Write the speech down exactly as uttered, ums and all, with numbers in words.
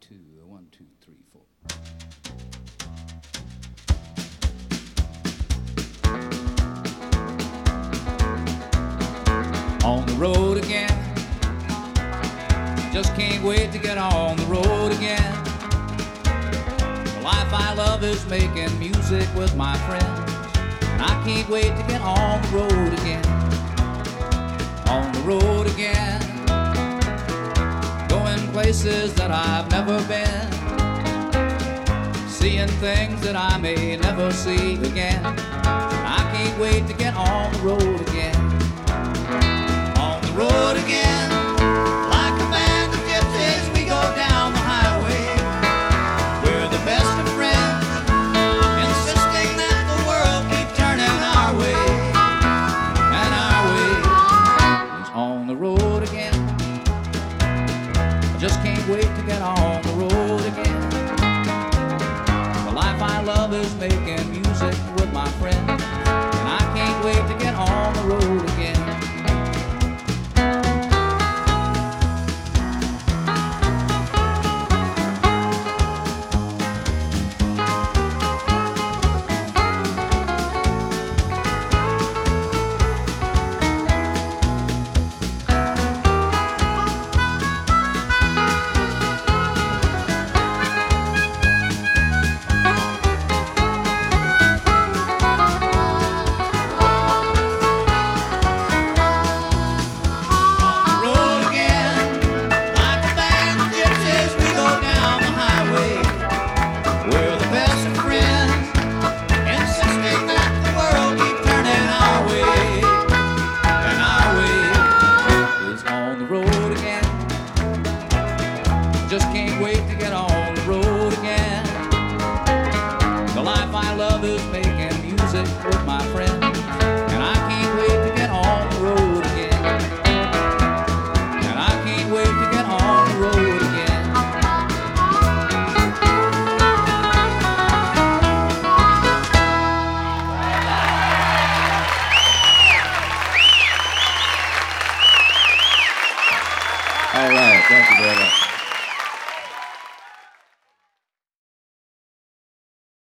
two, one, two, three, four. On the road again, just can't wait to get on the road again. The life I love is making music with my friends, and I can't wait to get on the road again. On the road again, going places that I've never been, seeing things that I may never see again. I can't wait to get on the road again. On the road again, like a band of gypsies, we go down the highway. We're the best of friends, insisting that the world keep turning our way. And our way is on the road again. I just can't wait to get on the road again. The life I love is making music with my friends, and I can't wait to get on the road again. Just can't wait to get on the road again. The life I love is making music with my friends, and I can't wait to get on the road again. And I can't wait to get on the road again. All right, thank you very much.